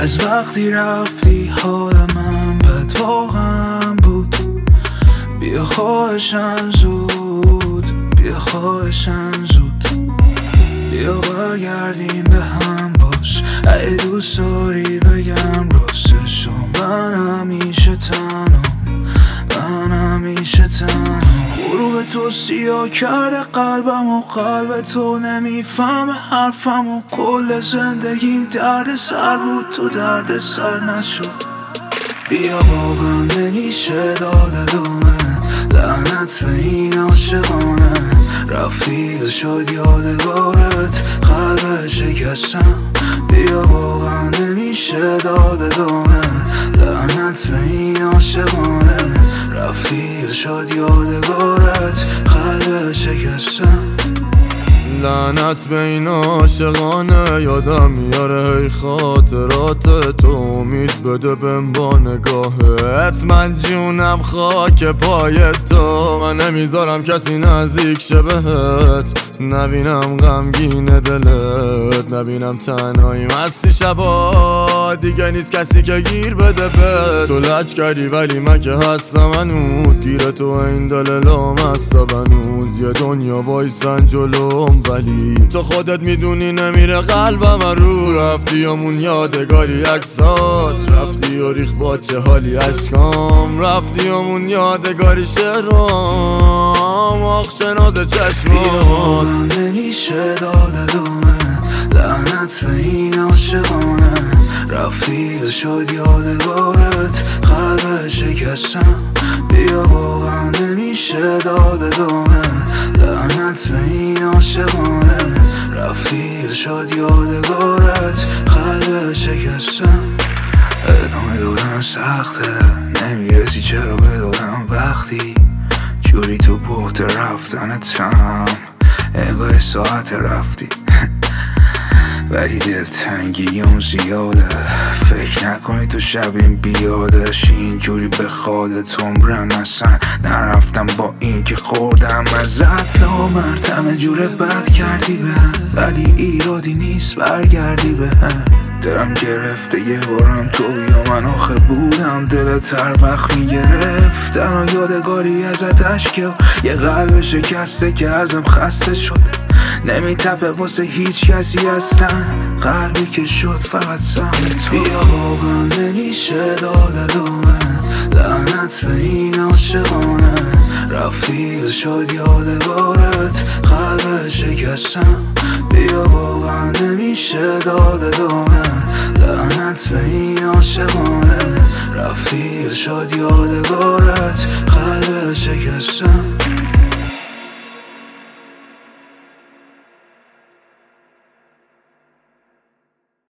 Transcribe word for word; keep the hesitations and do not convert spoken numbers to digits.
از وقتی رفتی حال من بد واقعا بود. بیا خواهشن زود، بیا خواهشن زود، بیا برگردیم به هم باش. اگه دوست داری بگم راستشو، من همیشه تنام، من همیشه تنام. غروب تو سیاه کرده قلبم و قلب تو نمیفهمه حرفم و کل زندگیم درد سر بود، تو درد سر نشد. بیا واقعا نمیشه داد ادامه، لعنت به این عاشقانه. رفتی و شد یادگارت، قلب شکستم. بیا واقعا نمیشه داد ادامه، لعنت به این عاشقانه. رفتی و شد یادگارت، قلب شکستم. لعنت به این عاشقانه، یادم میاره هی خاطرات تو. امید بده بهم با نگاهت، من جونم خاک پای تو. من نمیذارم کسی نزدیک شه بهت، نبینم غمگین دلت، نبینم تنهایی مستی شبا. دیگه نیست کسی که گیر بده به تو. لج کردی ولی من که هستم هنوز، گیر تو این دل لامصب هنوز. یه دنیا وایسن جلوم ولی تو خودت میدونی نمیره قلبم رو. رفتی همون یادگاری عکسات، رفتی و ریخ با چه حالی عشقام. رفتی همون یادگاری شعرام، آخ چه ناز چشمات. نمیشه داد ادامه، لعنت به این عاشقانه. رفتی و شد یادگارت، قلب شکستم. بیا واقعا نمیشه داد ادامه، لعنت به این عاشقانه. رفتی و شد یادگارت، قلب شکستم. ادامه دادن سخته، نمیرسی چرا بدادم وقتی جوری تو بحت رفتنتم. انگاه ساعت رفتی ولی دلتنگی اون زیاده. فکر نکنی تو شب این بیادش اینجوری به خودت عمرن. اصلا نرفتم با این که خوردم ازت نامرتم. جور بد کردی به ولی ایرادی نیست برگردی به هم. دلم گرفته یه بارم تو بیا، من آخه بودم دلت هر وقت میگرفت. تنها یادگاری ازت عشقه و یه قلب شکسته که ازم خسته شد. نمیتپه واسه هیچ کسی هستن، قلبی که شد فقط سهم تو. بیا واقعا نمیشه داد ادامه، لعنت به این عاشقانه. رفتی و شد یادگارت، قلب شکستم. بیا واقعا نمیشه داد ادامه، لعنت به این عاشقانه. رفتی و شد یادگارت، قلب شکستم.